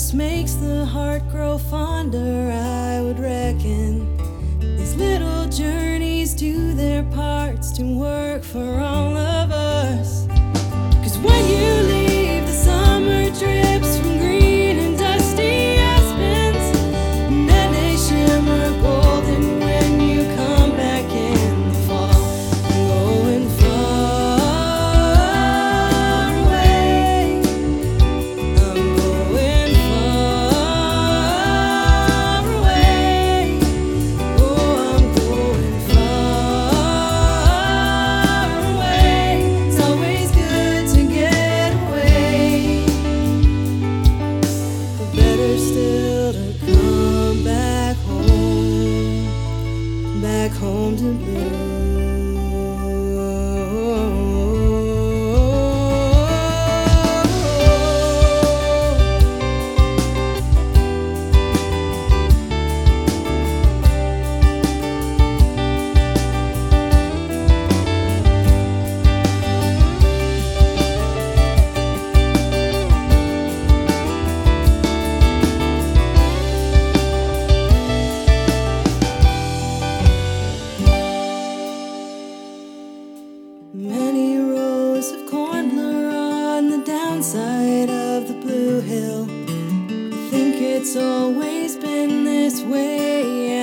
just makes the heart grow fonder, I would reckon. These little journeys do their parts to work for all of us. 'Cause when you leave, the summer drips from green and dusty aspens, and then they shimmer golden when you come back in the fall. I'm going far away. I'm going far away. Oh, I'm going far away. It's always good to get away, but better still to come back home to blue. Many rows of corn blur on the downside of the Blue Hill. I think it's always been this way.